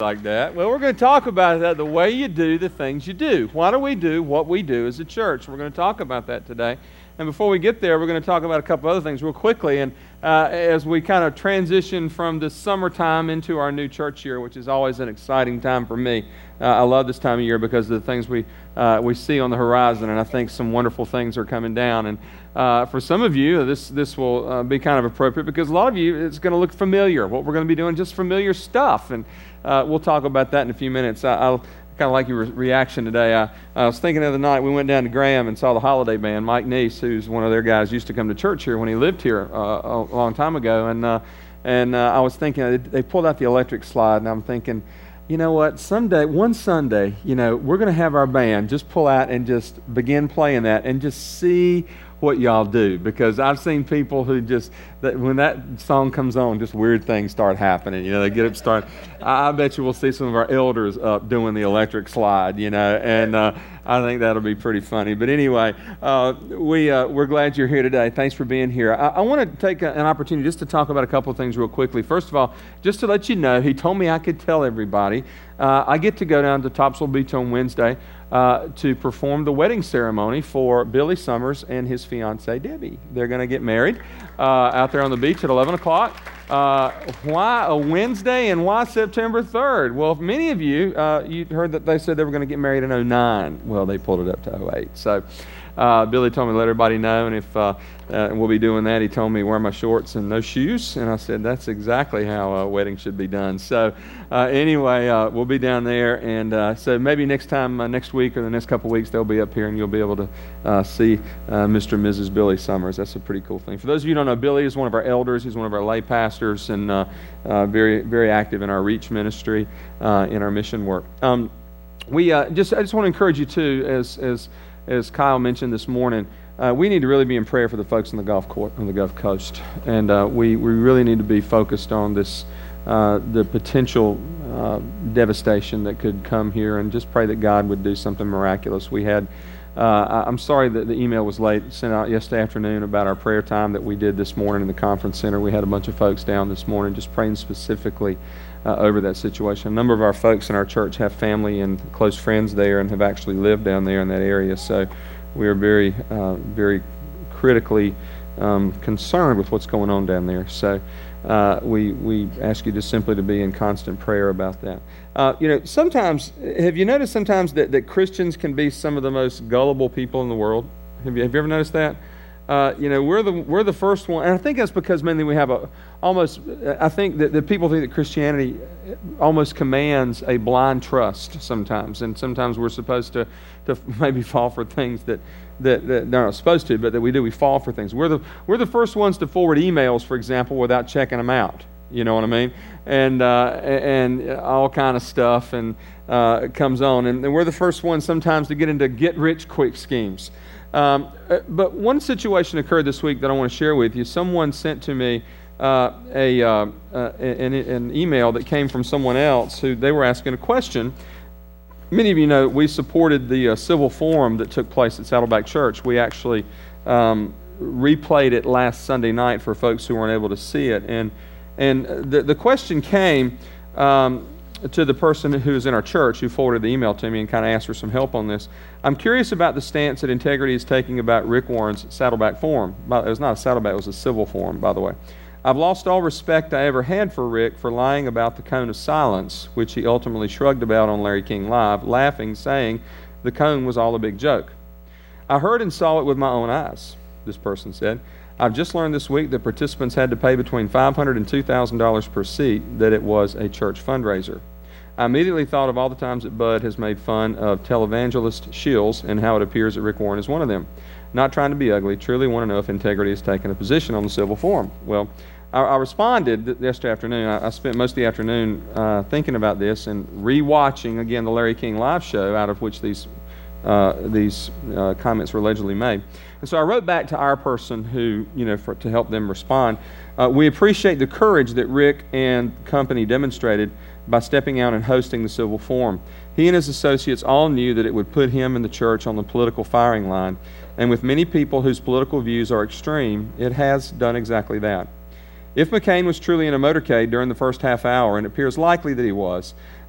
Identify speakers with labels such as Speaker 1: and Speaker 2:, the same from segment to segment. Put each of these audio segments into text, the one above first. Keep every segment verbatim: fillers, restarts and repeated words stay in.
Speaker 1: like that. Well, we're going to talk about that, the way you do the things you do. Why do we do what we do as a church? We're going to talk about that today. And before we get there, we're going to talk about a couple other things real quickly. And uh, as we kind of transition from the summertime into our new church year, which is always an exciting time for me. Uh, I love this time of year because of the things we uh, we see on the horizon, and I think some wonderful things are coming down. And uh, for some of you, this this will uh, be kind of appropriate because a lot of you, it's going to look familiar. What we're going to be doing, just familiar stuff. And uh, we'll talk about that in a few minutes. I, I'll kind of like your re- reaction today. I, I was thinking the other night, we went down to Graham and saw the Holiday Band. Mike Neese, who's one of their guys, used to come to church here when he lived here uh, a long time ago. And uh, and uh, I was thinking, they, they pulled out the electric slide, and I'm thinking, you know what, someday, one Sunday, you know, we're going to have our band just pull out and just begin playing that and just see what y'all do, because I've seen people who just, that when that song comes on, just weird things start happening. You know, they get up, start. I, I bet you we'll see some of our elders up doing the electric slide. You know, and uh, I think that'll be pretty funny. But anyway, uh, we uh, we're glad you're here today. Thanks for being here. I, I want to take a, an opportunity just to talk about a couple of things real quickly. First of all, just to let you know, he told me I could tell everybody. Uh, I get to go down to Topsail Beach on Wednesday uh, to perform the wedding ceremony for Billy Summers and his fiancee Debbie. They're going to get married uh, out there on the beach at eleven o'clock. Uh, why a Wednesday and why September third? Well, many of you, uh, you heard that they said they were going to get married in oh nine. Well, they pulled it up to oh eight. So uh, Billy told me to let everybody know, and if uh, uh, we'll be doing that, he told me wear my shorts and no shoes, and I said that's exactly how a wedding should be done. So uh, anyway, uh, we'll be down there, and uh, so maybe next time, uh, next week or the next couple weeks, they'll be up here, and you'll be able to uh, see uh, Mister and Missus Billy Summers. That's a pretty cool thing. For those of you who don't know, Billy is one of our elders. He's one of our lay pastors, and uh, uh, very, very active in our Reach ministry, uh, in our mission work. Um, we uh, just, I just want to encourage you too, as as as Kyle mentioned this morning. Uh, we need to really be in prayer for the folks on the Gulf Coast, on the Gulf Coast, and uh, we we really need to be focused on this, uh, the potential uh, devastation that could come here, and just pray that God would do something miraculous. We had, uh, I, I'm sorry that the email was late, sent out yesterday afternoon about our prayer time that we did this morning in the conference center. We had a bunch of folks down this morning just praying specifically uh, over that situation. A number of our folks in our church have family and close friends there and have actually lived down there in that area, so we are very, uh, very critically um, concerned with what's going on down there. So uh, we we ask you just simply to be in constant prayer about that. Uh, you know, sometimes, have you noticed sometimes that, that Christians can be some of the most gullible people in the world? Have you, have you ever noticed that? Uh, you know, we're the we're the first one, and I think that's because mainly we have a almost. I think that, that people think that Christianity almost commands a blind trust sometimes, and sometimes we're supposed to to maybe fall for things that that, that they're not supposed to, but that we do. We fall for things. We're the we're the first ones to forward emails, for example, without checking them out. You know what I mean? And uh, and all kind of stuff and uh, comes on, and, and we're the first ones sometimes to get into get rich quick schemes. Um, but one situation occurred this week that I want to share with you. Someone sent to me uh, a uh, uh, an, an email that came from someone else who they were asking a question. Many of you know we supported the uh, civil forum that took place at Saddleback Church. We actually um, replayed it last Sunday night for folks who weren't able to see it. And and the the question came um, to the person who is in our church who forwarded the email to me and kind of asked for some help on this. I'm curious about the stance that Integrity is taking about Rick Warren's Saddleback Forum. It was not a Saddleback, it was a civil forum, by the way. I've lost all respect I ever had for Rick for lying about the cone of silence, which he ultimately shrugged about on Larry King Live, laughing, saying the cone was all a big joke. I heard and saw it with my own eyes, this person said. I've just learned this week that participants had to pay between five hundred dollars and two thousand dollars per seat, that it was a church fundraiser. I immediately thought of all the times that Bud has made fun of televangelist shills and how it appears that Rick Warren is one of them. Not trying to be ugly, truly want to know if Integrity has taken a position on the civil forum. Well, I, I responded yesterday afternoon. I, I spent most of the afternoon uh, thinking about this and re-watching, again, the Larry King Live show, out of which these uh, these uh, comments were allegedly made. And so I wrote back to our person who, you know, for, to help them respond. Uh, we appreciate the courage that Rick and company demonstrated by stepping out and hosting the civil forum. He and his associates all knew that it would put him and the church on the political firing line, and with many people whose political views are extreme, it has done exactly that. If McCain was truly in a motorcade during the first half hour, and it appears likely that he was,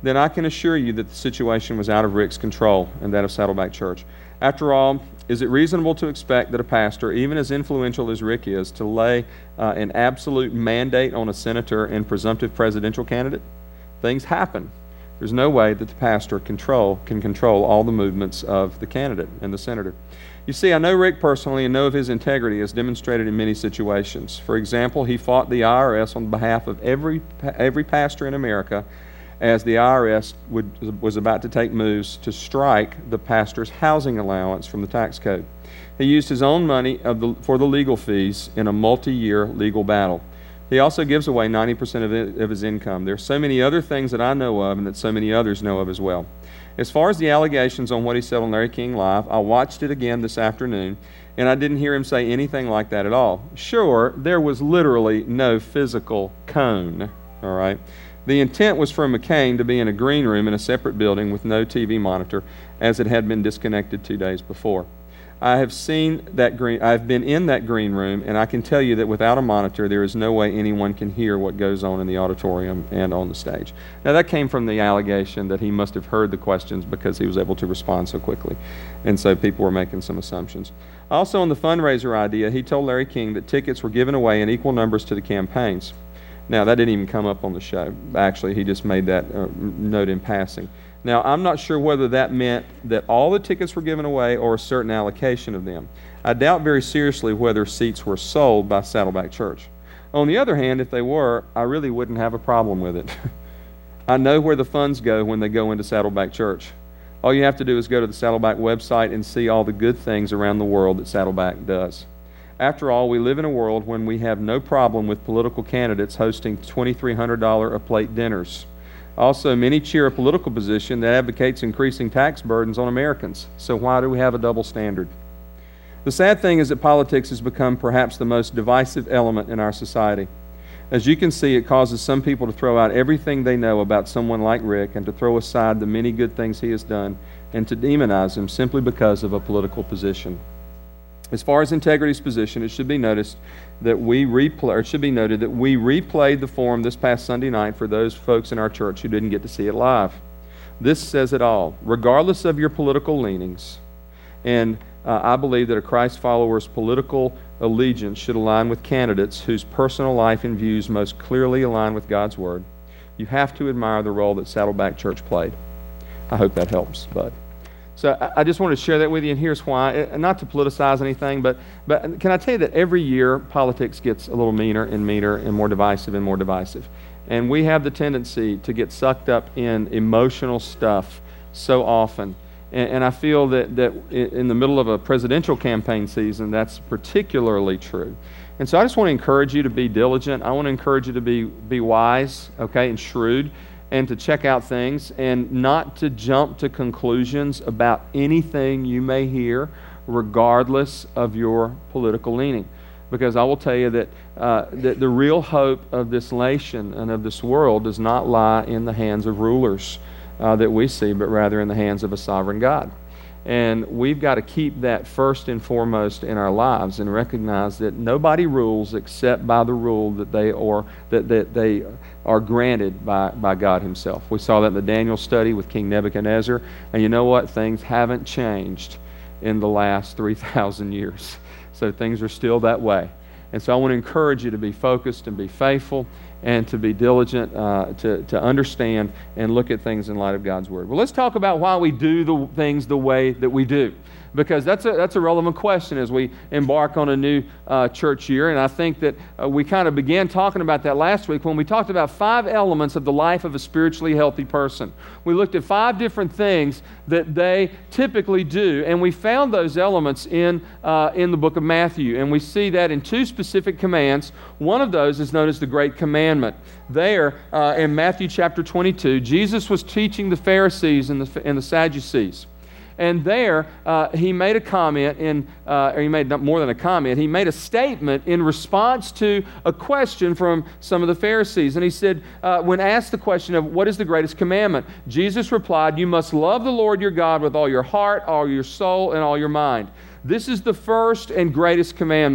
Speaker 1: then I can assure you that the situation was out of Rick's control and that of Saddleback Church. After all, is it reasonable to expect that a pastor, even as influential as Rick is, to lay uh, an absolute mandate on a senator and presumptive presidential candidate? Things happen. There's no way that the pastor control can control all the movements of the candidate and the senator. You see, I know Rick personally and know of his integrity as demonstrated in many situations. For example, he fought the I R S on behalf of every every pastor in America as the I R S would, was about to take moves to strike the pastor's housing allowance from the tax code. He used his own money of the, for the legal fees in a multi-year legal battle. He also gives away ninety percent of, it, of his income. There are so many other things that I know of and that so many others know of as well. As far as the allegations on what he said on Larry King Live, I watched it again this afternoon, and I didn't hear him say anything like that at all. Sure, there was literally no physical cone, all right? The intent was for McCain to be in a green room in a separate building with no T V monitor, as it had been disconnected two days before. I have seen that green, I've been in that green room, and I can tell you that without a monitor, there is no way anyone can hear what goes on in the auditorium and on the stage. Now, that came from the allegation that he must have heard the questions because he was able to respond so quickly, and so people were making some assumptions. Also, on the fundraiser idea, he told Larry King that tickets were given away in equal numbers to the campaigns. Now, that didn't even come up on the show. Actually, he just made that uh, note in passing. Now, I'm not sure whether that meant that all the tickets were given away or a certain allocation of them. I doubt very seriously whether seats were sold by Saddleback Church. On the other hand, if they were, I really wouldn't have a problem with it. I know where the funds go when they go into Saddleback Church. All you have to do is go to the Saddleback website and see all the good things around the world that Saddleback does. After all, we live in a world when we have no problem with political candidates hosting twenty-three hundred dollars a plate dinners. Also, many cheer a political position that advocates increasing tax burdens on Americans. So why do we have a double standard? The sad thing is that politics has become perhaps the most divisive element in our society. As you can see, it causes some people to throw out everything they know about someone like Rick and to throw aside the many good things he has done and to demonize him simply because of a political position. As far as integrity's position, it should be noticed that we replay, or it should be noted that we replayed the forum this past Sunday night for those folks in our church who didn't get to see it live. This says it all. Regardless of your political leanings, and uh, I believe that a Christ follower's political allegiance should align with candidates whose personal life and views most clearly align with God's Word. You have to admire the role that Saddleback Church played. I hope that helps, bud. So I just wanted to share that with you, and here's why. Not to politicize anything, but but can I tell you that every year politics gets a little meaner and meaner and more divisive and more divisive. And we have the tendency to get sucked up in emotional stuff so often. And, and I feel that, that in the middle of a presidential campaign season, that's particularly true. And so I just want to encourage you to be diligent. I want to encourage you to be, be wise, okay, and shrewd, and to check out things and not to jump to conclusions about anything you may hear regardless of your political leaning. Because I will tell you that, uh, that the real hope of this nation and of this world does not lie in the hands of rulers uh, that we see, but rather in the hands of a sovereign God. And we've got to keep that first and foremost in our lives and recognize that nobody rules except by the rule that they are that, that they are granted by, by God Himself. We saw that in the Daniel study with King Nebuchadnezzar, and you know what? Things haven't changed in the last three thousand years. So things are still that way. And so I want to encourage you to be focused and be faithful and to be diligent, uh, to, to understand and look at things in light of God's Word. Well, let's talk about why we do the things the way that we do, because that's a, that's a relevant question as we embark on a new uh, church year. And I think that uh, we kind of began talking about that last week when we talked about five elements of the life of a spiritually healthy person. We looked at five different things that they typically do, and we found those elements in, uh, in the book of Matthew. And we see that in two specific commands. One of those is known as the Great Commandment. There, uh, in Matthew chapter twenty-two, Jesus was teaching the Pharisees and the, and the Sadducees. And there, uh, he made a comment, in, uh, or he made more than a comment, he made a statement in response to a question from some of the Pharisees. And he said, uh, when asked the question of what is the greatest commandment, Jesus replied, "You must love the Lord your God with all your heart, all your soul, and all your mind. This is the first and greatest commandment.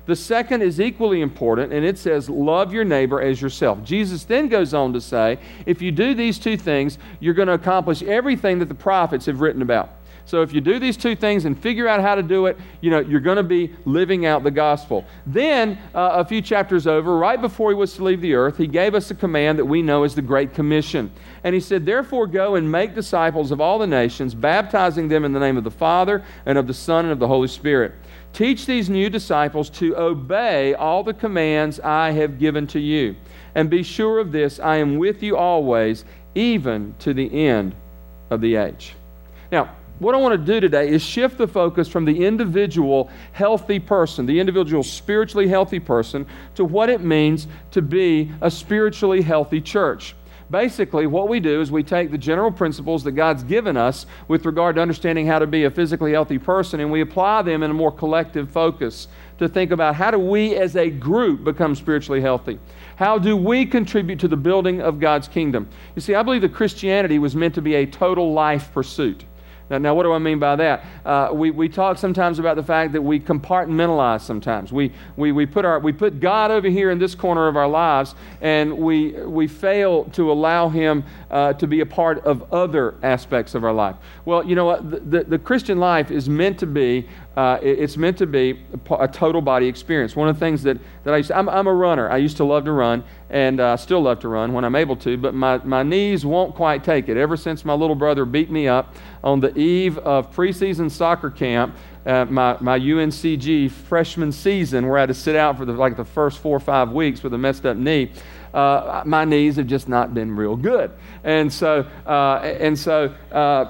Speaker 1: The second is equally important, and it says, love your neighbor as yourself. Jesus then goes on to say, if you do these two things, you're going to accomplish everything that the prophets have written about. So if you do these two things and figure out how to do it, you know, you're going to be living out the gospel. Then, uh, a few chapters over, right before he was to leave the earth, he gave us a command that we know as the Great Commission. And he said, therefore go and make disciples of all the nations, baptizing them in the name of the Father and of the Son and of the Holy Spirit. Teach these new disciples to obey all the commands I have given to you. And be sure of this, I am with you always, even to the end of the age. Now, what I want to do today is shift the focus from the individual healthy person, the individual spiritually healthy person, to what it means to be a spiritually healthy church. Basically, what we do is we take the general principles that God's given us with regard to understanding how to be a physically healthy person, and we apply them in a more collective focus to think about how do we as a group become spiritually healthy? How do we contribute to the building of God's kingdom? You see, I believe that Christianity was meant to be a total life pursuit. Now, now, what do I mean by that? Uh, we, we talk sometimes about the fact that we compartmentalize sometimes. We, we, we, put our, we put God over here in this corner of our lives, and we, we fail to allow Him uh, to be a part of other aspects of our life. Well, you know what? The, the, the Christian life is meant to be Uh, it, it's meant to be a, a total body experience. One of the things that, that I used to, I'm, I'm a runner. I used to love to run, and I uh, still love to run when I'm able to, but my, my knees won't quite take it. Ever since my little brother beat me up on the eve of preseason soccer camp, uh, my, my U N C G freshman season, where I had to sit out for the, like the first four or five weeks with a messed up knee, uh, my knees have just not been real good. And so, uh, and so, uh,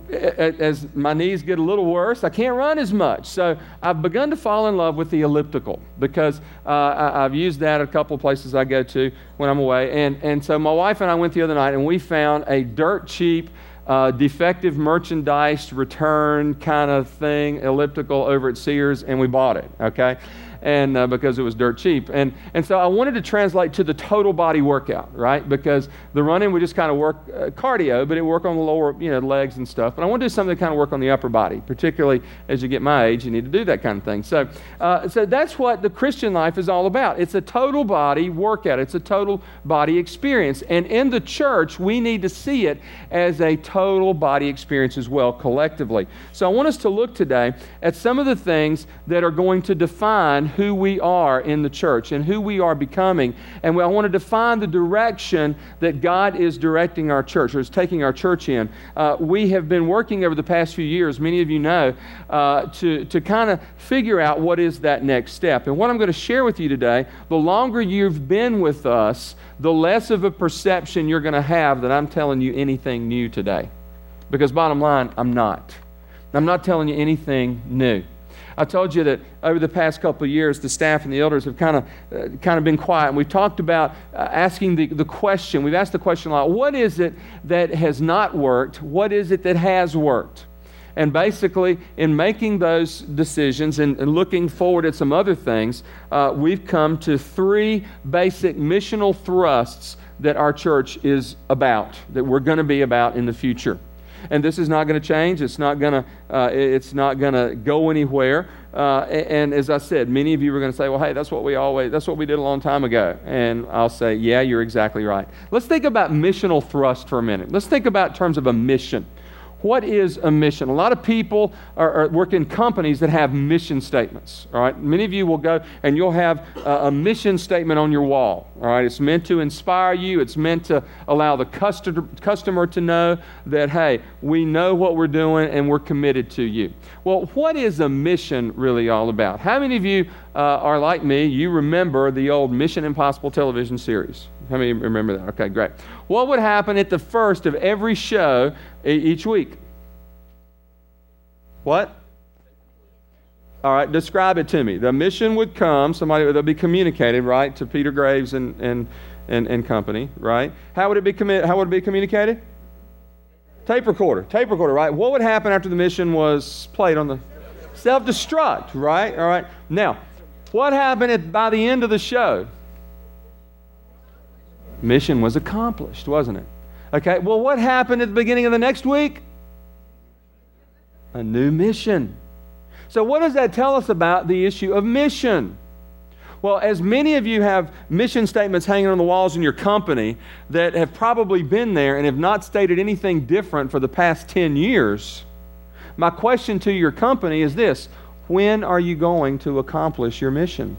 Speaker 1: as my knees get a little worse, I can't run as much. So I've begun to fall in love with the elliptical because uh, I, I've used that at a couple of places I go to when I'm away. And, and so my wife and I went the other night and we found a dirt cheap, uh, defective merchandise return kind of thing, elliptical over at Sears, and we bought it, okay? And uh, because it was dirt cheap. And and so I wanted to translate to the total body workout, right? Because the running would just kind of work uh, cardio, but it would work on the lower, you know, legs and stuff. But I want to do something to kind of work on the upper body, particularly as you get my age, you need to do that kind of thing. So, uh, so that's what the Christian life is all about. It's a total body workout. It's a total body experience. And in the church, we need to see it as a total body experience as well, collectively. So I want us to look today at some of the things that are going to define who we are in the church and who we are becoming. And I want to define the direction that God is directing our church, or is taking our church in. Uh, we have been working over the past few years, many of you know, uh, to, to kind of figure out what is that next step. And what I'm going to share with you today, the longer you've been with us, the less of a perception you're going to have that I'm telling you anything new today. Because bottom line, I'm not. I'm not telling you anything new. I told you that over the past couple of years, the staff and the elders have kind of uh, kind of been quiet. And we've talked about uh, asking the, the question. We've asked the question a lot, what is it that has not worked? What is it that has worked? And basically, in making those decisions and, and looking forward at some other things, uh, we've come to three basic missional thrusts that our church is about, that we're going to be about in the future. And this is not going to change. It's not going to. Uh, it's not going to go anywhere. Uh, and as I said, many of you are going to say, "Well, hey, that's what we always. That's what we did a long time ago." And I'll say, "Yeah, you're exactly right." Let's think about missional thrust for a minute. Let's think about in terms of a mission. What is a mission? A lot of people are, are work in companies that have mission statements. All right, many of you will go and you'll have a, a mission statement on your wall. All right, it's meant to inspire you. It's meant to allow the customer customer to know that, hey, we know what we're doing and we're committed to you. Well, what is a mission really all about? How many of you uh, are like me? You remember the old Mission Impossible television series? How many remember that? Okay, great. What would happen at the first of every show each week? What? All right, describe it to me. The mission would come, somebody, they'll be communicated, right, to Peter Graves and and and, and company, right? How would it be commi- How would it be communicated? Tape recorder, tape recorder, right? What would happen after the mission was played on the self-destruct, right? All right. Now, what happened at, by the end of the show? Mission was accomplished, wasn't it? Okay, well, what happened at the beginning of the next week? A new mission. So what does that tell us about the issue of mission? Well, as many of you have mission statements hanging on the walls in your company that have probably been there and have not stated anything different for the past ten years, my question to your company is this: when are you going to accomplish your mission?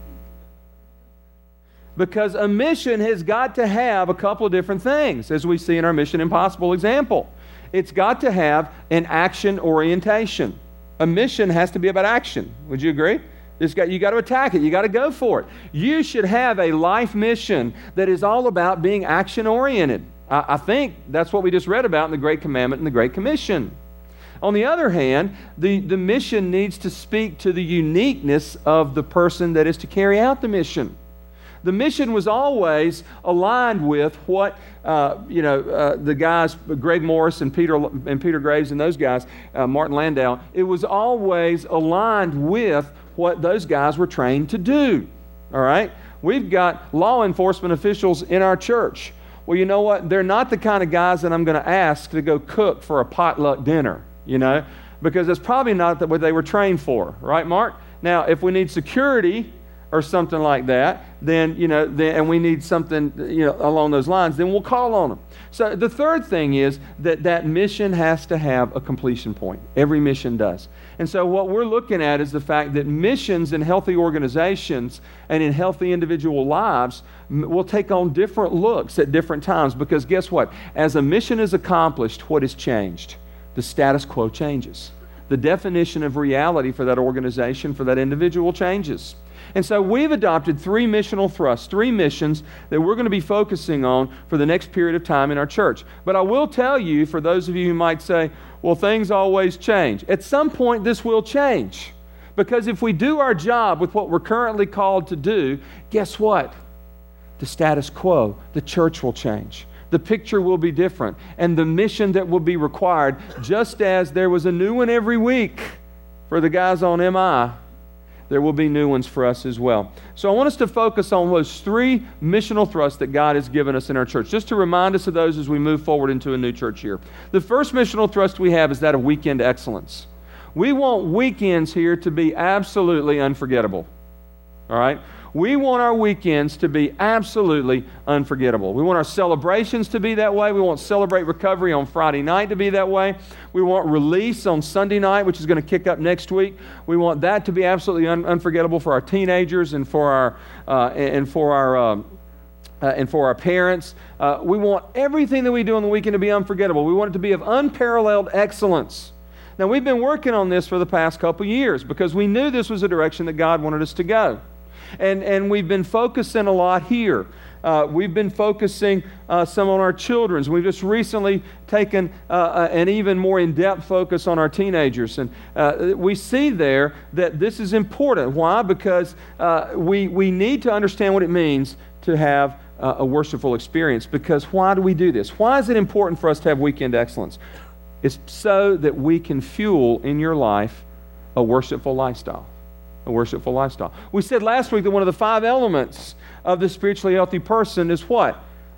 Speaker 1: Because a mission has got to have a couple of different things, as we see in our Mission Impossible example. It's got to have an action orientation. A mission has to be about action. Would you agree? It's got, you got to attack it. You got to go for it. You should have a life mission that is all about being action-oriented. I, I think that's what we just read about in the Great Commandment and the Great Commission. On the other hand, the, the mission needs to speak to the uniqueness of the person that is to carry out the mission. The mission was always aligned with what uh, you know uh, the guys, Greg Morris and Peter and Peter Graves and those guys, uh, Martin Landau. It was always aligned with what those guys were trained to do. All right, we've got law enforcement officials in our church. Well, you know what? They're not the kind of guys that I'm going to ask to go cook for a potluck dinner. You know, because it's probably not what they were trained for, right, Mark? Now, if we need security or something like that, then, you know, then, and we need something, you know, along those lines, then we'll call on them. So the third thing is that that mission has to have a completion point. Every mission does. And so what we're looking at is the fact that missions in healthy organizations and in healthy individual lives will take on different looks at different times, because guess what? As a mission is accomplished, what has changed? The status quo changes. The definition of reality for that organization, for that individual, changes. And so we've adopted three missional thrusts, three missions that we're going to be focusing on for the next period of time in our church. But I will tell you, for those of you who might say, well, things always change. At some point, this will change. Because if we do our job with what we're currently called to do, guess what? The status quo, the church will change. The picture will be different. And the mission that will be required, just as there was a new one every week for the guys on M I, there will be new ones for us as well. So I want us to focus on those three missional thrusts that God has given us in our church, just to remind us of those as we move forward into a new church year. The first missional thrust we have is that of weekend excellence. We want weekends here to be absolutely unforgettable. All right? We want our weekends to be absolutely unforgettable. We want our celebrations to be that way. We want Celebrate Recovery on Friday night to be that way. We want Release on Sunday night, which is going to kick up next week. We want that to be absolutely un- unforgettable for our teenagers and for our uh, and for our um, uh, and for our parents. Uh, we want everything that we do on the weekend to be unforgettable. We want it to be of unparalleled excellence. Now, we've been working on this for the past couple years because we knew this was a direction that God wanted us to go. And, and we've been focusing a lot here. Uh, we've been focusing uh, some on our children's. We've just recently taken uh, an even more in-depth focus on our teenagers. And uh, we see there that this is important. Why? Because uh, we, we need to understand what it means to have uh, a worshipful experience. Because why do we do this? Why is it important for us to have weekend excellence? It's so that we can fuel in your life a worshipful lifestyle. A worshipful lifestyle. We said last week that one of the five elements of the spiritually healthy person is what?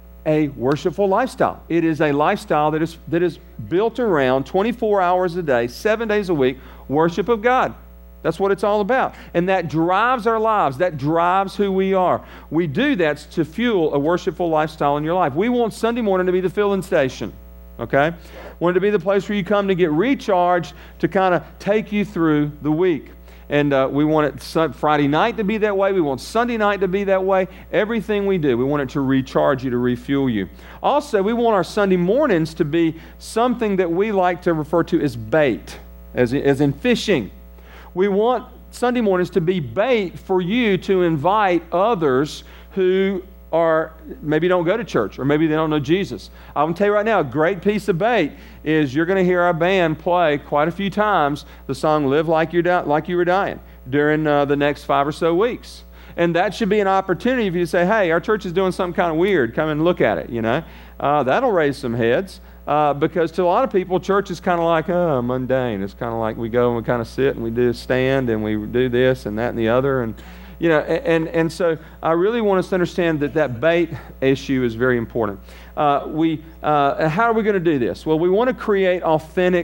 Speaker 1: A worshipful lifestyle. It is a lifestyle that is that is built around twenty-four hours a day, seven days a week, worship of God. That's what it's all about. And that drives our lives. That drives who we are. We do that to fuel a worshipful lifestyle in your life. We want Sunday morning to be the filling station. Okay? We want it to be the place where you come to get recharged, to kind of take you through the week. And uh, we want it Friday night to be that way. We want Sunday night to be that way. Everything we do, we want it to recharge you, to refuel you. Also, we want our Sunday mornings to be something that we like to refer to as bait, as, as in fishing. We want Sunday mornings to be bait for you to invite others who are maybe don't go to church, or maybe they don't know Jesus. I'm going to tell you right now, a great piece of bait is you're going to hear our band play quite a few times the song "Live Like You're Di- Like You Were Dying" during uh, the next five or so weeks. And that should be an opportunity for you to say, hey, our church is doing something kind of weird. Come and look at it, you know. Uh, that'll raise some heads. Uh, because to a lot of people, church is kind of like, oh, mundane. It's kind of like we go and we kind of sit and we do a stand and we do this and that and the other. And You know, and, and so I really want us to understand that that bait issue is very important. Uh, we, uh, how are we going to do this? Well, we want to create authentic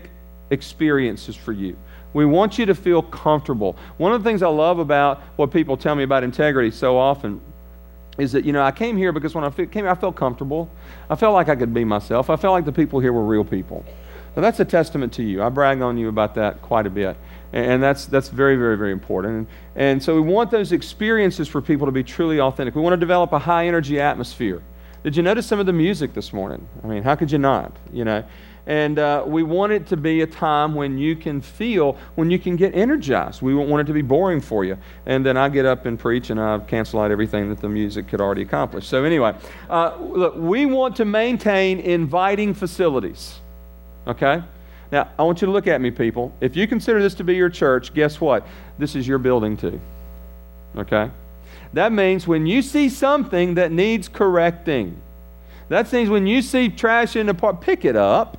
Speaker 1: experiences for you. We want you to feel comfortable. One of the things I love about what people tell me about integrity so often is that, you know, I came here because when I came here, I felt comfortable. I felt like I could be myself. I felt like the people here were real people. Now, that's a testament to you. I brag on you about that quite a bit. And that's that's very, very, very important. And, and so we want those experiences for people to be truly authentic. We want to develop a high-energy atmosphere. Did you notice some of the music this morning? I mean, how could you not, you know? And uh, we want it to be a time when you can feel, when you can get energized. We don't want it to be boring for you. And then I get up and preach and I cancel out everything that the music could already accomplish. So anyway, uh, look, we want to maintain inviting facilities, okay? Now, I want you to look at me, people. If you consider this to be your church, guess what? This is your building too, okay? That means when you see something that needs correcting, that means when you see trash in the park, pick it up.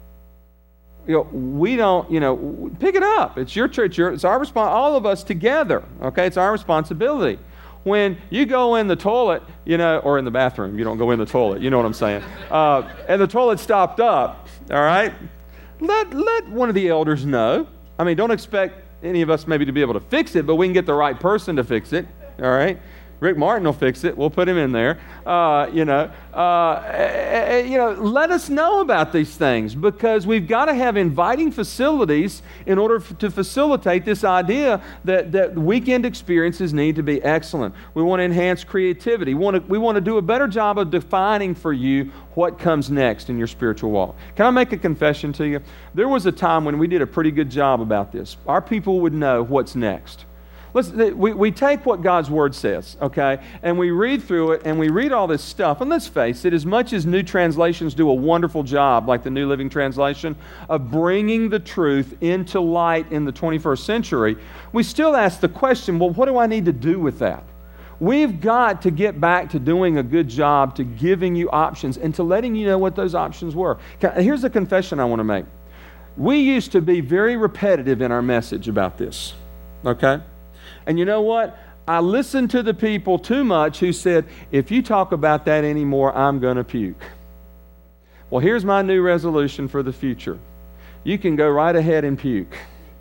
Speaker 1: You know, we don't, you know, pick it up. It's your church. Your, it's our response, all of us together, okay? It's our responsibility. When you go in the toilet, you know, or in the bathroom, you don't go in the toilet, you know what I'm saying, uh, and the toilet stopped up, all right? Let, let one of the elders know. I mean, don't expect any of us maybe to be able to fix it, but we can get the right person to fix it, all right? Rick Martin will fix it. We'll put him in there. Uh, you know, uh, you know, let us know about these things because we've got to have inviting facilities in order f- to facilitate this idea that, that weekend experiences need to be excellent. We want to enhance creativity. We want to, we want to do a better job of defining for you what comes next in your spiritual walk. Can I make a confession to you? There was a time when we did a pretty good job about this. Our people would know what's next. Let's, we, we take what God's Word says, okay, and we read through it, and we read all this stuff. And let's face it, as much as new translations do a wonderful job, like the New Living Translation, of bringing the truth into light in the twenty-first century, we still ask the question, well, what do I need to do with that? We've got to get back to doing a good job, to giving you options, and to letting you know what those options were. Here's a confession I want to make. We used to be very repetitive in our message about this, okay? And you know what? I listened to the people too much who said, if you talk about that anymore, I'm going to puke. Well, here's my new resolution for the future. You can go right ahead and puke.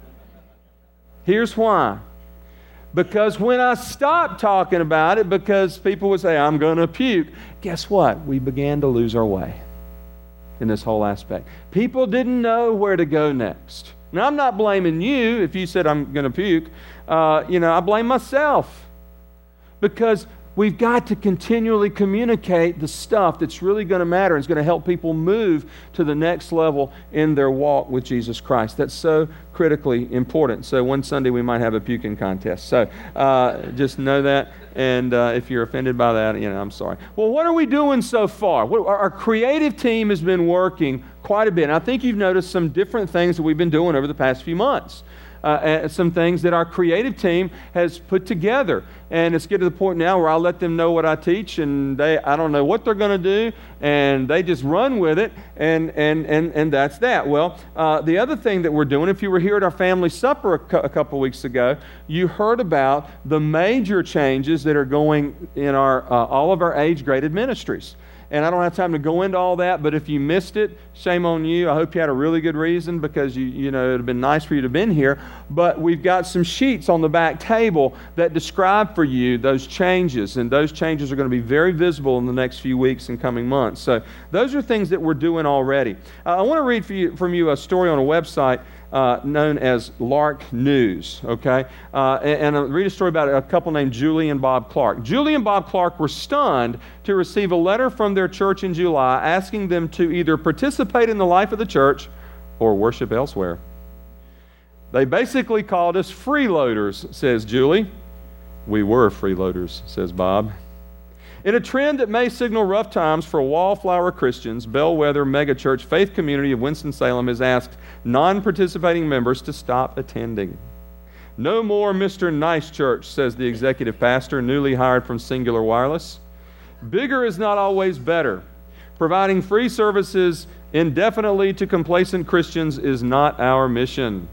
Speaker 1: Here's why. Because when I stopped talking about it, because people would say, I'm going to puke, guess what? We began to lose our way in this whole aspect. People didn't know where to go next. Now, I'm not blaming you if you said I'm going to puke. Uh, you know, I blame myself because we've got to continually communicate the stuff that's really going to matter and is going to help people move to the next level in their walk with Jesus Christ. That's so critically important. So one Sunday we might have a puking contest. So uh, just know that. And uh, if you're offended by that, you know, I'm sorry. Well, what are we doing so far? What, our, our creative team has been working quite a bit. And I think you've noticed some different things that we've been doing over the past few months. Uh, some things that our creative team has put together. And it's getting to the point now where I let them know what I teach, and they I don't know what they're going to do, and they just run with it, and and and, and that's that. Well, uh, the other thing that we're doing, if you were here at our family supper a, cu- a couple weeks ago, you heard about the major changes that are going in our uh, all of our age-graded ministries. And I don't have time to go into all that, but if you missed it, shame on you. I hope you had a really good reason because you you know it would have been nice for you to have been here. But we've got some sheets on the back table that describe for you those changes, and those changes are going to be very visible in the next few weeks and coming months. So those are things that we're doing already. Uh, I want to read for you, from you a story on a website Uh, known as Lark News, okay? Uh, and, and I'll read a story about a couple named Julie and Bob Clark. Julie and Bob Clark were stunned to receive a letter from their church in July asking them to either participate in the life of the church or worship elsewhere. They basically called us freeloaders, says Julie. We were freeloaders, says Bob. In a trend that may signal rough times for Wallflower Christians, Bellwether Megachurch Faith Community of Winston-Salem has asked non-participating members to stop attending. No more Mister Nice Church, says the executive pastor, newly hired from Singular Wireless. Bigger is not always better. Providing free services indefinitely to complacent Christians is not our mission.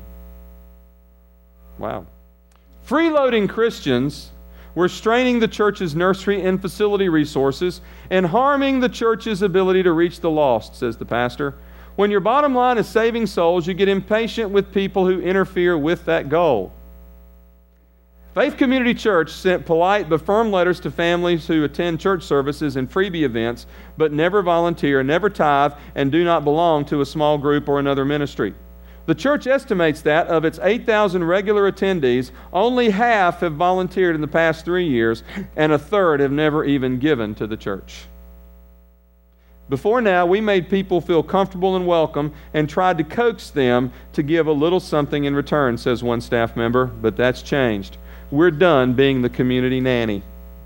Speaker 1: Wow. Freeloading Christians were straining the church's nursery and facility resources and harming the church's ability to reach the lost, says the pastor. When your bottom line is saving souls, you get impatient with people who interfere with that goal. Faith Community Church sent polite but firm letters to families who attend church services and freebie events, but never volunteer, never tithe, and do not belong to a small group or another ministry. The church estimates that of its eight thousand regular attendees, only half have volunteered in the past three years, and a third have never even given to the church. Before now, we made people feel comfortable and welcome and tried to coax them to give a little something in return, says one staff member, but that's changed. We're done being the community nanny.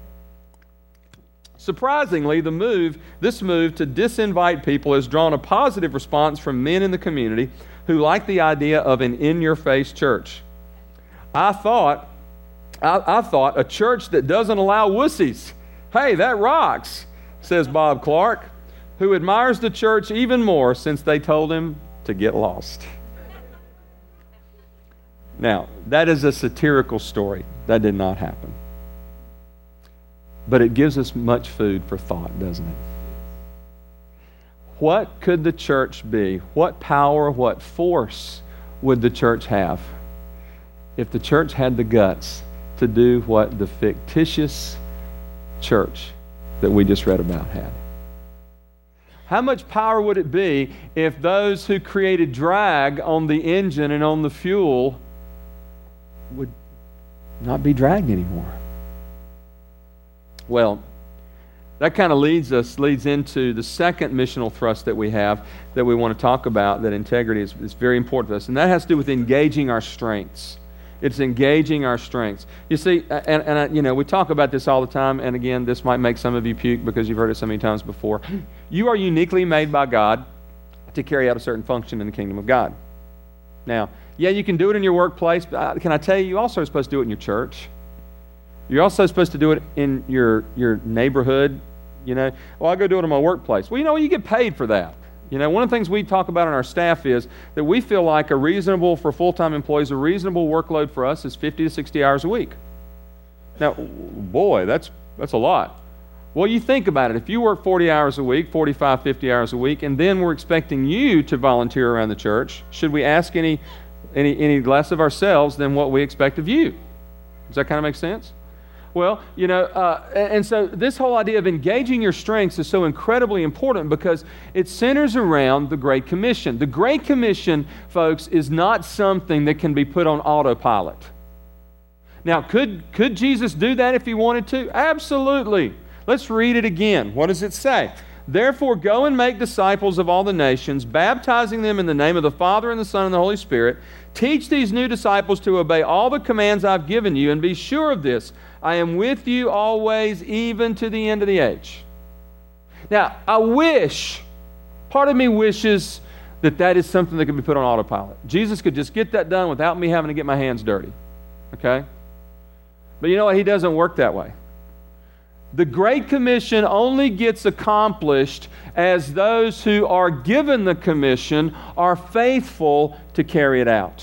Speaker 1: Surprisingly, the move, this move to disinvite people has drawn a positive response from men in the community who like the idea of an in-your-face church. I thought, I, I thought a church that doesn't allow wussies. Hey, that rocks, says Bob Clark, who admires the church even more since they told him to get lost. Now, that is a satirical story. That did not happen. But it gives us much food for thought, doesn't it? What could the church be? What power, what force would the church have if the church had the guts to do what the fictitious church that we just read about had? How much power would it be if those who created drag on the engine and on the fuel would not be dragged anymore? Well, that kind of leads us, leads into the second missional thrust that we have that we want to talk about, that integrity is, is very important to us. And that has to do with engaging our strengths. It's engaging our strengths. You see, and, and I, you know, we talk about this all the time, and again, this might make some of you puke because you've heard it so many times before. You are uniquely made by God to carry out a certain function in the kingdom of God. Now, yeah, you can do it in your workplace, but can I tell you, you also are supposed to do it in your church. You're also supposed to do it in your, your neighborhood. You know, well, I go do it in my workplace. Well, you know, you get paid for that. You know, one of the things we talk about on our staff is that we feel like a reasonable, for full-time employees, a reasonable workload for us is fifty to sixty hours a week. Now, boy, that's that's a lot. Well, you think about it. If you work forty hours a week, forty-five, fifty hours a week, and then we're expecting you to volunteer around the church, should we ask any, any, any less of ourselves than what we expect of you? Does that kind of make sense? Well, you know, uh, and so this whole idea of engaging your strengths is so incredibly important because it centers around the Great Commission. The Great Commission, folks, is not something that can be put on autopilot. Now, could, could Jesus do that if he wanted to? Absolutely. Let's read it again. What does it say? Therefore, go and make disciples of all the nations, baptizing them in the name of the Father and the Son and the Holy Spirit. Teach these new disciples to obey all the commands I've given you, and be sure of this, I am with you always, even to the end of the age. Now, I wish, part of me wishes that that is something that could be put on autopilot. Jesus could just get that done without me having to get my hands dirty. Okay? But you know what? He doesn't work that way. The Great Commission only gets accomplished as those who are given the commission are faithful to carry it out.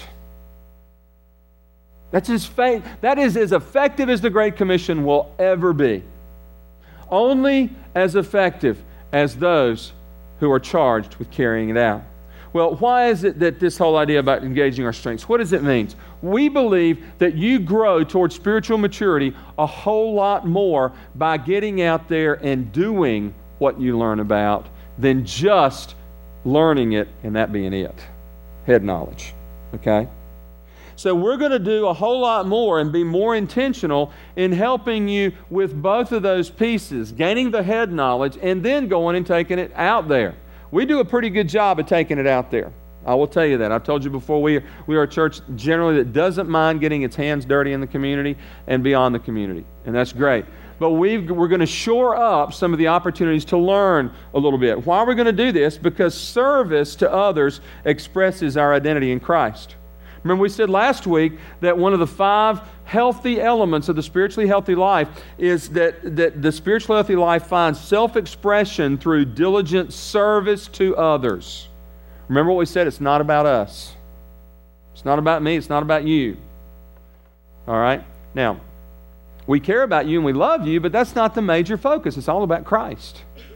Speaker 1: That's as fa- that is as effective as the Great Commission will ever be. Only as effective as those who are charged with carrying it out. Well, why is it that this whole idea about engaging our strengths, what does it mean? We believe that you grow towards spiritual maturity a whole lot more by getting out there and doing what you learn about than just learning it and that being it. Head knowledge. Okay? So we're going to do a whole lot more and be more intentional in helping you with both of those pieces, gaining the head knowledge and then going and taking it out there. We do a pretty good job of taking it out there. I will tell you that. I've told you before, we, we are a church generally that doesn't mind getting its hands dirty in the community and beyond the community. And that's great. But we've, we're going to shore up some of the opportunities to learn a little bit. Why are we going to do this? Because service to others expresses our identity in Christ. Remember we said last week that one of the five healthy elements of the spiritually healthy life is that, that the spiritually healthy life finds self-expression through diligent service to others. Remember what we said? It's not about us. It's not about me. It's not about you. All right? Now, we care about you and we love you, but that's not the major focus. It's all about Christ.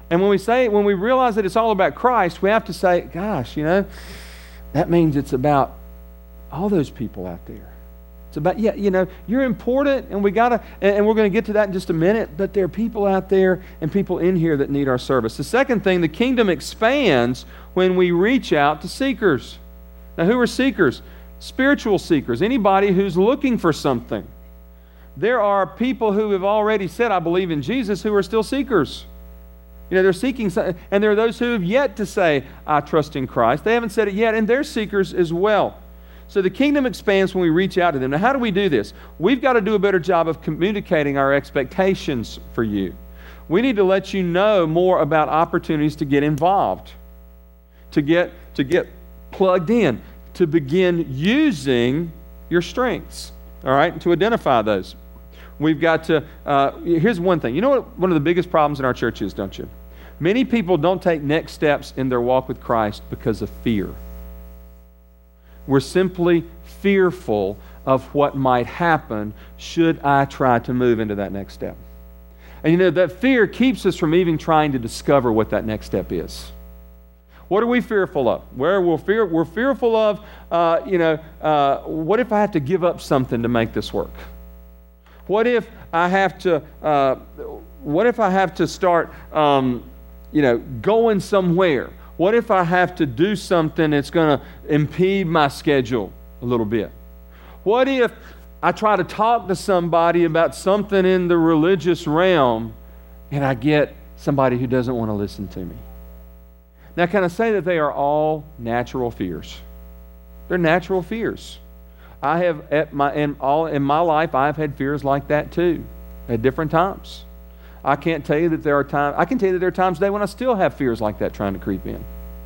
Speaker 1: And when we say, when we realize that it's all about Christ, we have to say, gosh, you know, that means it's about all those people out there. It's about, yeah, you know, you're important, and we gotta, and, and we're going to get to that in just a minute, but there are people out there and people in here that need our service. The second thing, the kingdom expands when we reach out to seekers. Now, who are seekers? Spiritual seekers. Anybody who's looking for something. There are people who have already said, I believe in Jesus, who are still seekers. You know, they're seeking something, and there are those who have yet to say, I trust in Christ. They haven't said it yet, and they're seekers as well. So the kingdom expands when we reach out to them. Now, how do we do this? We've got to do a better job of communicating our expectations for you. We need to let you know more about opportunities to get involved, to get, to get plugged in, to begin using your strengths, all right, to identify those. We've got to, uh, here's one thing. You know what one of the biggest problems in our church is, don't you? Many people don't take next steps in their walk with Christ because of fear. We're simply fearful of what might happen should I try to move into that next step. And you know, that fear keeps us from even trying to discover what that next step is. What are we fearful of? Where we're, fear, we're fearful of, uh, you know, uh, what if I have to give up something to make this work? What if I have to, uh, what if I have to start, um, you know, going somewhere? What if I have to do something that's going to impede my schedule a little bit? What if I try to talk to somebody about something in the religious realm and I get somebody who doesn't want to listen to me? Now, can I say that they are all natural fears? They're natural fears. I have, at my, in, all, in my life, I've had fears like that too, at different times. I can't tell you that there are times, I can tell you that there are times today when I still have fears like that trying to creep in.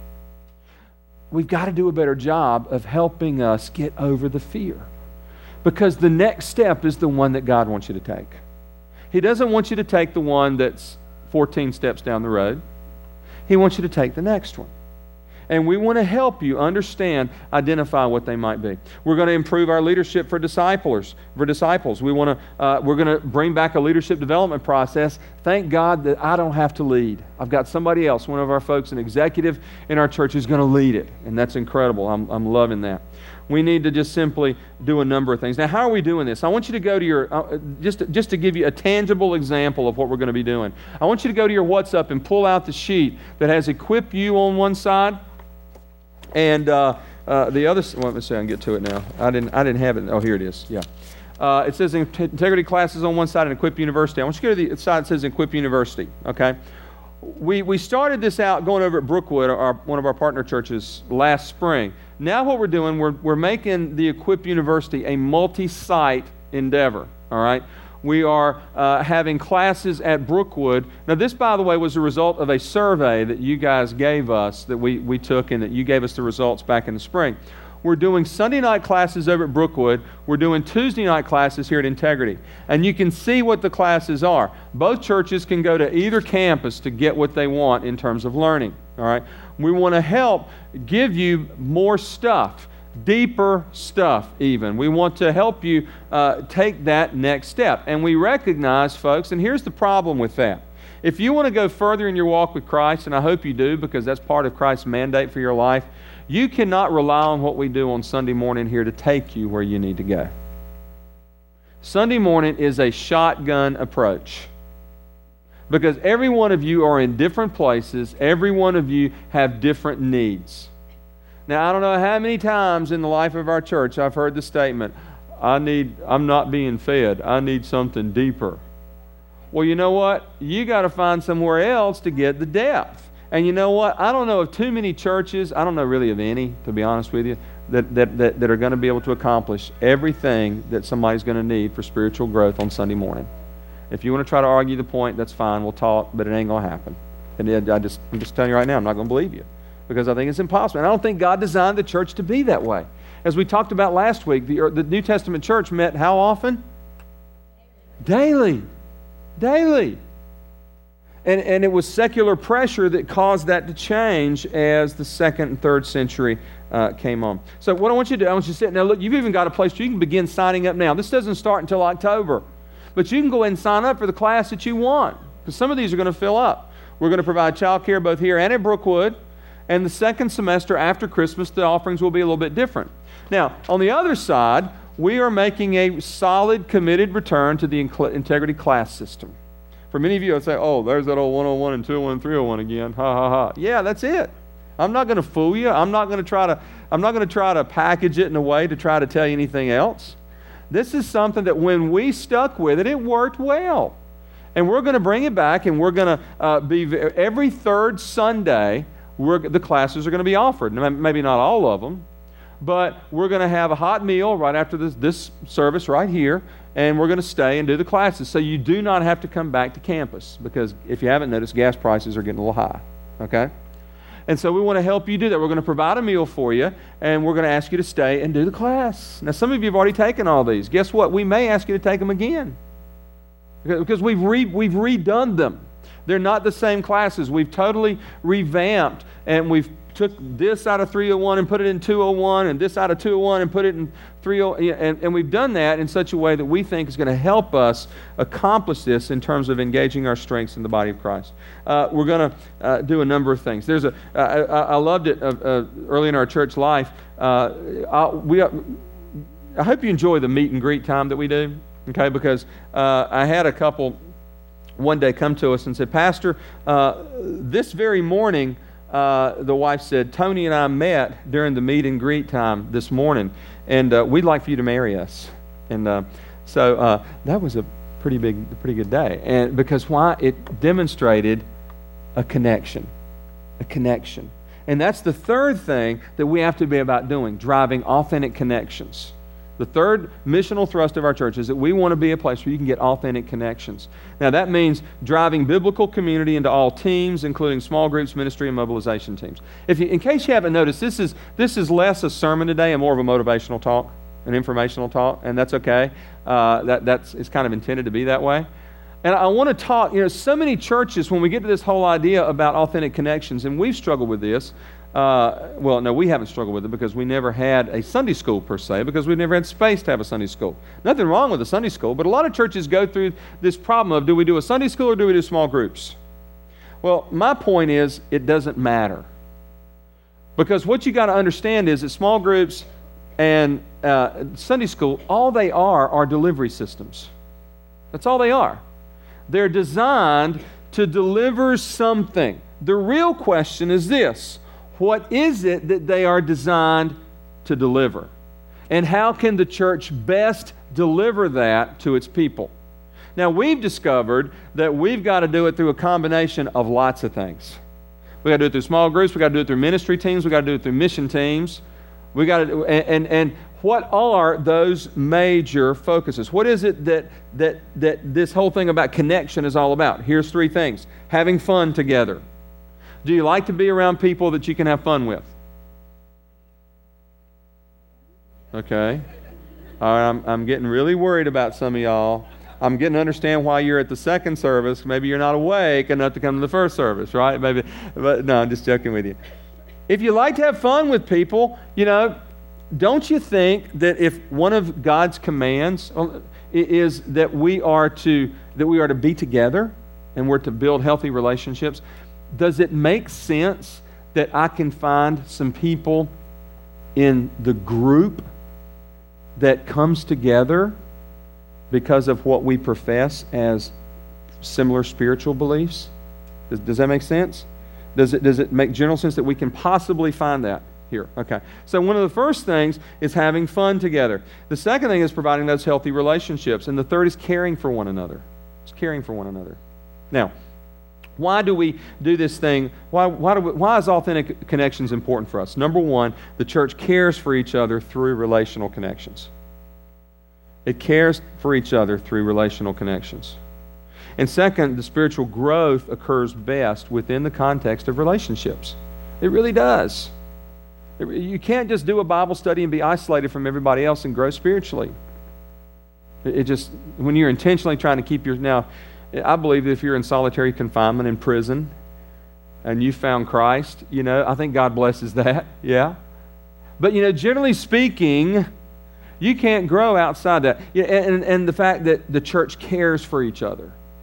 Speaker 1: We've got to do a better job of helping us get over the fear. Because the next step is the one that God wants you to take. He doesn't want you to take the one that's fourteen steps down the road. He wants you to take the next one. And we want to help you understand, identify what they might be. We're going to improve our leadership for disciplers, for disciples. We want to, uh, we're going to bring back a leadership development process. Thank God that I don't have to lead. I've got somebody else, one of our folks, an executive in our church, who's going to lead it. And that's incredible. I'm, I'm loving that. We need to just simply do a number of things. Now, how are we doing this? I want you to go to your, uh, just, just to give you a tangible example of what we're going to be doing. I want you to go to your WhatsApp and pull out the sheet that has Equip You on one side. And uh, uh, the other, well, let me see, I can get to it now. I didn't, I didn't have it. Oh, here it is. Yeah. Uh, it says integrity classes on one side and Equip University. I want you to go to the side that says Equip University. Okay. We we started this out going over at Brookwood, our, one of our partner churches, last spring. Now what we're doing, we're we're making the Equip University a multi-site endeavor. All right. We are uh, having classes at Brookwood. Now this, by the way, was a result of a survey that you guys gave us, that we, we took, and that you gave us the results back in the spring. We're doing Sunday night classes over at Brookwood. We're doing Tuesday night classes here at Integrity. And you can see what the classes are. Both churches can go to either campus to get what they want in terms of learning. All right. We want to help give you more stuff. Deeper stuff even. We want to help you uh, take that next step. And we recognize, folks, and here's the problem with that. If you want to go further in your walk with Christ, and I hope you do because that's part of Christ's mandate for your life, you cannot rely on what we do on Sunday morning here to take you where you need to go. Sunday morning is a shotgun approach. Because every one of you are in different places. Every one of you have different needs. Now, I don't know how many times in the life of our church I've heard the statement, I need, I'm not being fed. I need something deeper. Well, you know what? You got to find somewhere else to get the depth. And you know what? I don't know of too many churches, I don't know really of any, to be honest with you, that, that, that, that are going to be able to accomplish everything that somebody's going to need for spiritual growth on Sunday morning. If you want to try to argue the point, that's fine. We'll talk, but it ain't going to happen. And I just, I'm just telling you right now, I'm not going to believe you. Because I think it's impossible. And I don't think God designed the church to be that way. As we talked about last week, the, the New Testament church met how often? Daily. Daily. And, and it was secular pressure that caused that to change as the second and third century uh, came on. So what I want you to do, I want you to sit. Now look, you've even got a place where you can begin signing up now. This doesn't start until October. But you can go ahead and sign up for the class that you want. Because some of these are going to fill up. We're going to provide child care both here and at Brookwood. And the second semester after Christmas, the offerings will be a little bit different. Now, on the other side, we are making a solid, committed return to the integrity class system. For many of you, I'd say, oh, there's that old one oh one and two oh one and three oh one again. Ha, ha, ha. Yeah, that's it. I'm not going to fool you. I'm not going to try to, I'm not going to try to package it in a way to try to tell you anything else. This is something that when we stuck with it, it worked well. And we're going to bring it back, and we're going to uh, be, every third Sunday, we're, the classes are going to be offered. Maybe not all of them, but we're going to have a hot meal right after this, this service right here, and we're going to stay and do the classes. So you do not have to come back to campus, because if you haven't noticed, gas prices are getting a little high, okay? And so we want to help you do that. We're going to provide a meal for you, and we're going to ask you to stay and do the class. Now, some of you have already taken all these. Guess what? We may ask you to take them again, because we've, re, we've redone them. They're not the same classes. We've totally revamped, and we've took this out of three oh one and put it in two oh one, and this out of two oh one and put it in three oh one, and, and we've done that in such a way that we think is going to help us accomplish this in terms of engaging our strengths in the body of Christ. Uh, we're going to uh, do a number of things. There's a uh, I, I loved it uh, uh, early in our church life. Uh, I, we uh, I hope you enjoy the meet and greet time that we do. Okay, because uh, I had a couple one day come to us and said, Pastor, uh, this very morning. Uh, the wife said, Tony and I met during the meet and greet time this morning, and uh, we'd like for you to marry us. And uh, so uh, that was a pretty big, pretty good day. And because why? It demonstrated a connection, a connection. And that's the third thing that we have to be about doing, driving authentic connections. The third missional thrust of our church is that we want to be a place where you can get authentic connections. Now that means driving biblical community into all teams, including small groups, ministry, and mobilization teams. If you, in case you haven't noticed, this is this is less a sermon today and more of a motivational talk, an informational talk, and that's okay. Uh, that that's it's kind of intended to be that way. And I want to talk. You know, so many churches, when we get to this whole idea about authentic connections, and we've struggled with this. Uh, well, no, we haven't struggled with it because we never had a Sunday school per se, because we never had space to have a Sunday school. Nothing wrong with a Sunday school, but a lot of churches go through this problem of, do we do a Sunday school or do we do small groups? Well, my point is, it doesn't matter. Because what you got to understand is that small groups and uh, Sunday school, all they are are delivery systems. That's all they are. They're designed to deliver something. The real question is this: what is it that they are designed to deliver? And how can the church best deliver that to its people? Now, we've discovered that we've got to do it through a combination of lots of things. We've got to do it through small groups. We've got to do it through ministry teams. We've got to do it through mission teams. We got to do, and, and, and what are those major focuses? What is it that, that, that this whole thing about connection is all about? Here's three things. Having fun together. Do you like to be around people that you can have fun with? Okay. All right, I'm, I'm getting really worried about some of y'all. I'm getting to understand why you're at the second service. Maybe you're not awake enough to come to the first service, right? Maybe, but no, I'm just joking with you. If you like to have fun with people, you know, don't you think that if one of God's commands is that we are to that we are to be together and we're to build healthy relationships? Does it make sense that I can find some people in the group that comes together because of what we profess as similar spiritual beliefs? Does, does that make sense? Does it, does it make general sense that we can possibly find that here? Okay. So one of the first things is having fun together. The second thing is providing those healthy relationships. And the third is caring for one another. It's caring for one another. Now, why do we do this thing? Why, why, do we, why is authentic connections important for us? Number one, the church cares for each other through relational connections. It cares for each other through relational connections. And second, the spiritual growth occurs best within the context of relationships. It really does. It, you can't just do a Bible study and be isolated from everybody else and grow spiritually. It, it just, when you're intentionally trying to keep your, now, I believe that if you're in solitary confinement in prison and you found Christ, you know, I think God blesses that, yeah. But, you know, generally speaking, you can't grow outside that. Yeah, and, and the fact that the church cares for each other.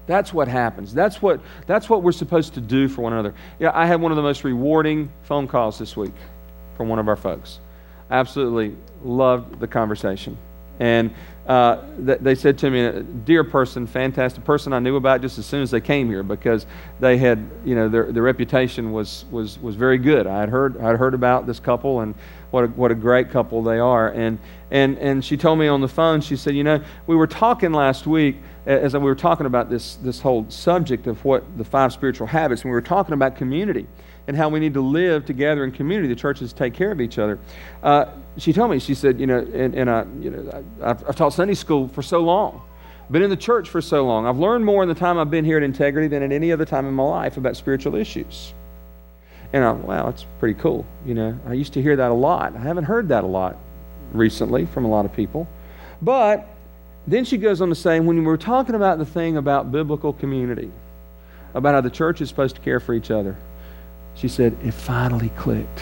Speaker 1: That's what happens. That's what, that's what we're supposed to do for one another. Yeah, I had one of the most rewarding phone calls this week from one of our folks. Absolutely loved the conversation. And uh, th- they said to me, dear person, fantastic person I knew about just as soon as they came here, because they had, you know, their, their reputation was, was, was very good. I had heard, I had heard about this couple and what a, what a great couple they are. And, and, and she told me on the phone, she said, you know, we were talking last week as we were talking about this, this whole subject of what the five spiritual habits, and we were talking about community and how we need to live together in community. The churches take care of each other. Uh, she told me, she said, you know, and, and I, you know, I've, I've taught Sunday school for so long, been in the church for so long. I've learned more in the time I've been here at Integrity than at any other time in my life about spiritual issues. And I, wow, that's pretty cool. You know, I used to hear that a lot. I haven't heard that a lot recently from a lot of people. But then she goes on to say, when we were talking about the thing about biblical community, about how the church is supposed to care for each other, she said, it finally clicked.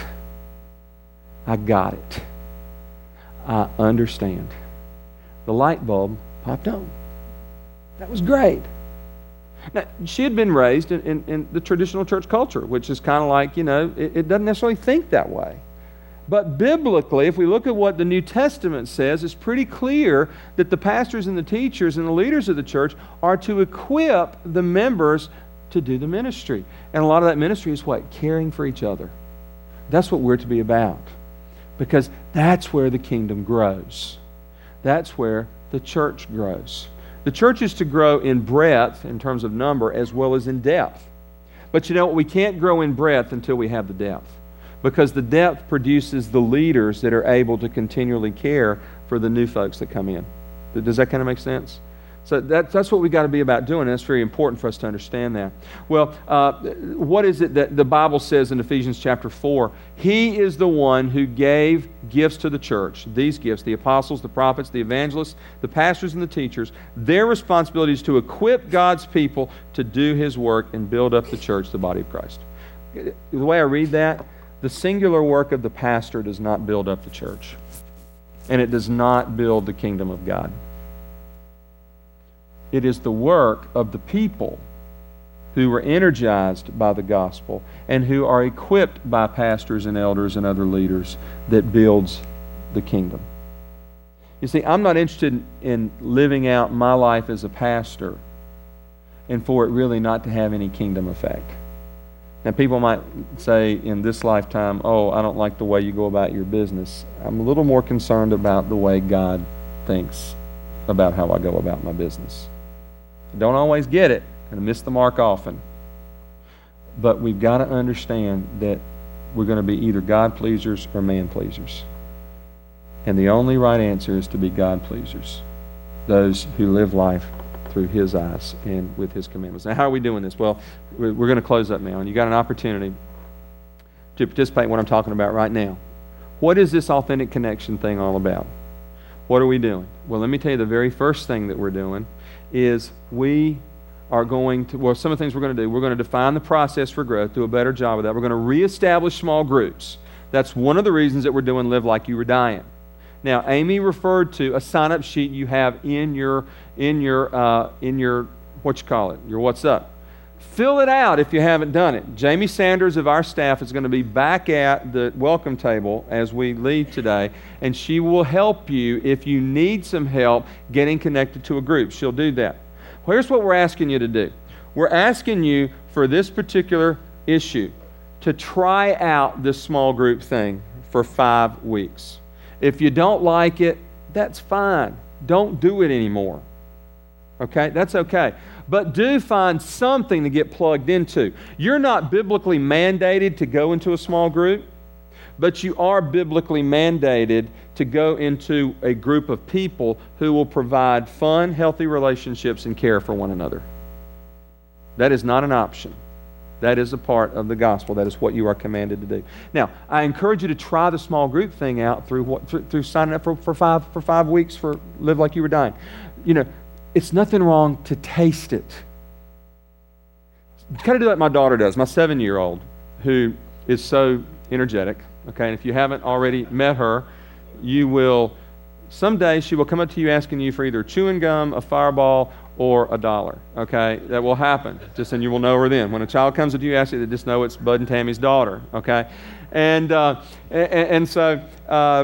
Speaker 1: I got it. I understand. The light bulb popped on. That was great. Now, she had been raised in, in, in the traditional church culture, which is kind of like, you know, it, it doesn't necessarily think that way. But biblically, if we look at what the New Testament says, it's pretty clear that the pastors and the teachers and the leaders of the church are to equip the members to do the ministry. And a lot of that ministry is what? Caring for each other. That's what we're to be about. Because that's where the kingdom grows. That's where the church grows. The church is to grow in breadth in terms of number as well as in depth. But you know what? We can't grow in breadth until we have the depth. Because the depth produces the leaders that are able to continually care for the new folks that come in. Does that kind of make sense? So that, that's what we've got to be about doing, and it's very important for us to understand that. Well, uh, what is it that the Bible says in Ephesians chapter four? He is the one who gave gifts to the church, these gifts, the apostles, the prophets, the evangelists, the pastors, and the teachers. Their responsibility is to equip God's people to do His work and build up the church, the body of Christ. The way I read that, the singular work of the pastor does not build up the church, and it does not build the kingdom of God. It is the work of the people who were energized by the gospel and who are equipped by pastors and elders and other leaders that builds the kingdom. You see, I'm not interested in living out my life as a pastor and for it really not to have any kingdom effect. Now, people might say in this lifetime, oh, I don't like the way you go about your business. I'm a little more concerned about the way God thinks about how I go about my business. I don't always get it, and I miss the mark often. But we've got to understand that we're going to be either God pleasers or man pleasers. And the only right answer is to be God pleasers, those who live life through His eyes and with His commandments. Now, how are we doing this? Well, we're going to close up now, and you got an opportunity to participate in what I'm talking about right now. What is this authentic connection thing all about? What are we doing? Well, let me tell you, the very first thing that we're doing is we are going to, well, some of the things we're going to do, we're going to define the process for growth, do a better job of that. We're going to reestablish small groups. That's one of the reasons that we're doing Live Like You Were Dying. Now, Amy referred to a sign-up sheet you have in your, in your, uh, in your, what you call it, your What's Up. Fill it out if you haven't done it. Jamie Sanders of our staff is going to be back at the welcome table as we leave today, and she will help you if you need some help getting connected to a group. She'll do that. Well, here's what we're asking you to do. We're asking you for this particular issue to try out this small group thing for five weeks. If you don't like it, that's fine. Don't do it anymore. Okay? That's okay. But do find something to get plugged into. You're not biblically mandated to go into a small group, but you are biblically mandated to go into a group of people who will provide fun, healthy relationships and care for one another. That is not an option. That is a part of the gospel. That is what you are commanded to do. Now, I encourage you to try the small group thing out through what through, through signing up for, for five for five weeks for Live Like You Were Dying. You know, it's nothing wrong to taste it. Kind of do like my daughter does, my seven-year-old, who is so energetic. Okay, and if you haven't already met her, you will someday she will come up to you asking you for either chewing gum, a Fireball, or a dollar. Okay, that will happen. Just and you will know her then. When a child comes to you asking, you just know it's Bud and Tammy's daughter. Okay, and uh, and, and so uh,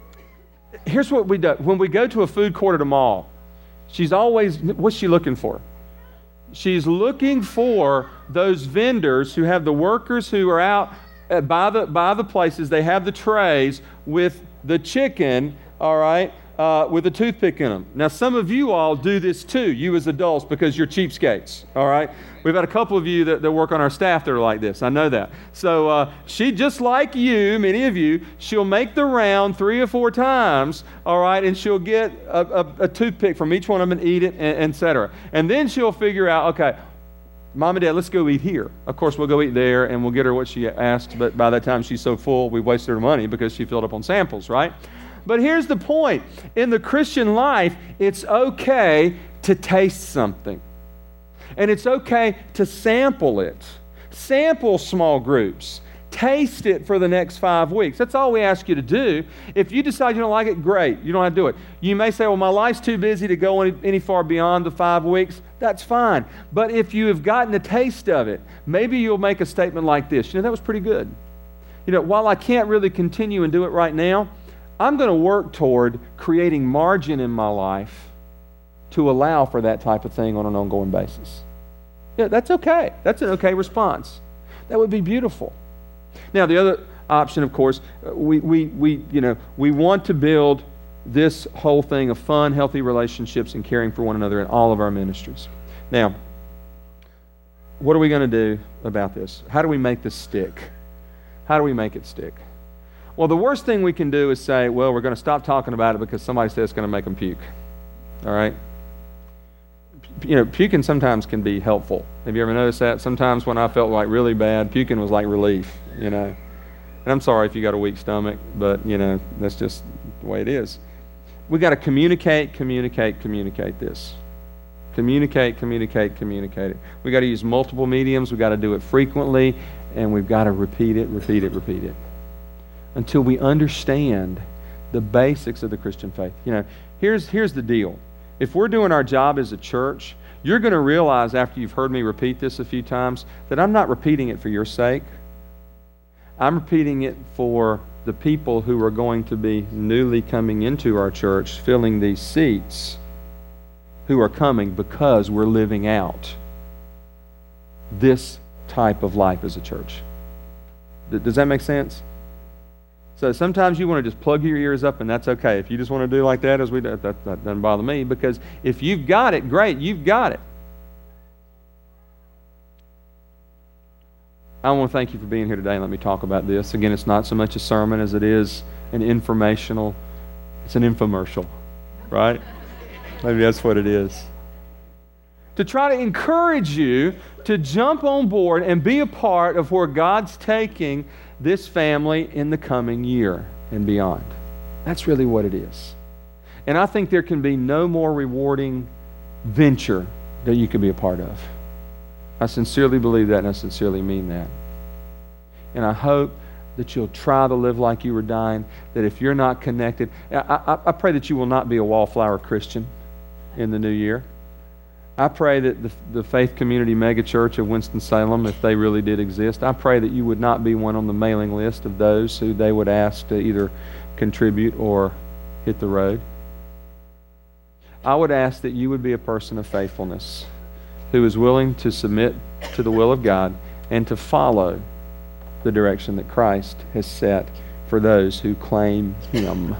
Speaker 1: here's what we do. When we go to a food court at a mall, she's always, what's she looking for? She's looking for those vendors who have the workers who are out by the by the places. They have the trays with the chicken, all right, uh, with a toothpick in them. Now, some of you all do this too, you as adults, because you're cheapskates, all right? We've had a couple of you that, that work on our staff that are like this. I know that. So uh, she, just like you, many of you, she'll make the round three or four times, all right, and she'll get a, a, a toothpick from each one of them and eat it, and et cetera. And then she'll figure out, okay, Mom and Dad, let's go eat here. Of course, we'll go eat there, and we'll get her what she asks, but by that time she's so full, we wasted her money because she filled up on samples, right? But here's the point. In the Christian life, it's okay to taste something. And it's okay to sample it. Sample small groups. Taste it for the next five weeks. That's all we ask you to do. If you decide you don't like it, great. You don't have to do it. You may say, well, my life's too busy to go any, any far beyond the five weeks. That's fine. But if you have gotten a taste of it, maybe you'll make a statement like this. You know, that was pretty good. You know, while I can't really continue and do it right now, I'm going to work toward creating margin in my life to allow for that type of thing on an ongoing basis. Yeah, that's okay. That's an okay response. That would be beautiful. Now, the other option, of course, we, we, we, you know, we want to build this whole thing of fun, healthy relationships and caring for one another in all of our ministries. Now, what are we going to do about this? How do we make this stick? How do we make it stick? Well, the worst thing we can do is say, well, we're going to stop talking about it because somebody says it's going to make them puke. All right? You know, puking sometimes can be helpful. Have you ever noticed that? Sometimes when I felt like really bad, puking was like relief, you know. And I'm sorry if you got a weak stomach, but, you know, that's just the way it is. We got to communicate, communicate, communicate this. Communicate, communicate, communicate it. We got to use multiple mediums. We got to do it frequently, and we've got to repeat it, repeat it, repeat it, until we understand the basics of the Christian faith. You know, here's here's the deal. If we're doing our job as a church, you're going to realize after you've heard me repeat this a few times that I'm not repeating it for your sake. I'm repeating it for the people who are going to be newly coming into our church, filling these seats, who are coming because we're living out this type of life as a church. Does that make sense? So sometimes you want to just plug your ears up, and that's okay. If you just want to do like that, as we do, that, that doesn't bother me, because if you've got it, great, you've got it. I want to thank you for being here today and let me talk about this. Again, it's not so much a sermon as it is an informational, it's an infomercial, right? Maybe that's what it is. To try to encourage you to jump on board and be a part of where God's taking this family in the coming year and beyond. That's really what it is. And I think there can be no more rewarding venture that you can be a part of. I sincerely believe that, and I sincerely mean that. And I hope that you'll try to live like you were dying, that if you're not connected, I, I, I pray that you will not be a wallflower Christian in the new year. I pray that the, the Faith Community Megachurch of Winston-Salem, if they really did exist, I pray that you would not be one on the mailing list of those who they would ask to either contribute or hit the road. I would ask that you would be a person of faithfulness who is willing to submit to the will of God and to follow the direction that Christ has set for those who claim Him.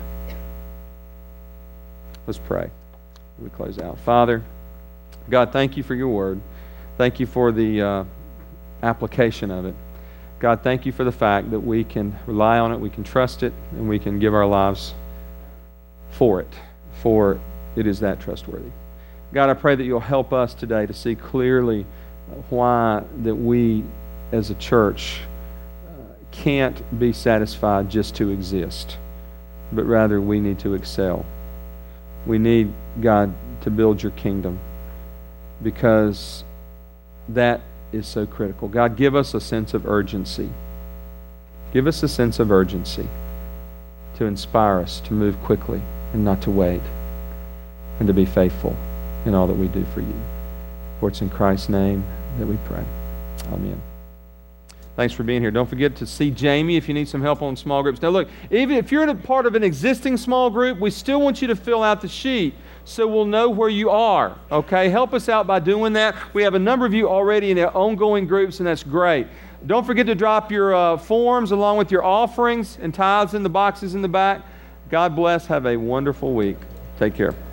Speaker 1: Let's pray. We close out. Father, God, thank you for your word. Thank you for the uh, application of it. God, thank you for the fact that we can rely on it, we can trust it, and we can give our lives for it, for it is that trustworthy. God, I pray that you'll help us today to see clearly why that we as a church uh, can't be satisfied just to exist, but rather we need to excel. We need, God, to build your kingdom, because that is so critical. God, give us a sense of urgency. Give us a sense of urgency to inspire us to move quickly and not to wait, and to be faithful in all that we do for you. For it's in Christ's name that we pray. Amen. Thanks for being here. Don't forget to see Jamie if you need some help on small groups. Now look, even if you're in a part of an existing small group, we still want you to fill out the sheet so we'll know where you are. Okay? Help us out by doing that. We have a number of you already in our ongoing groups, and that's great. Don't forget to drop your uh, forms along with your offerings and tithes in the boxes in the back. God bless. Have a wonderful week. Take care.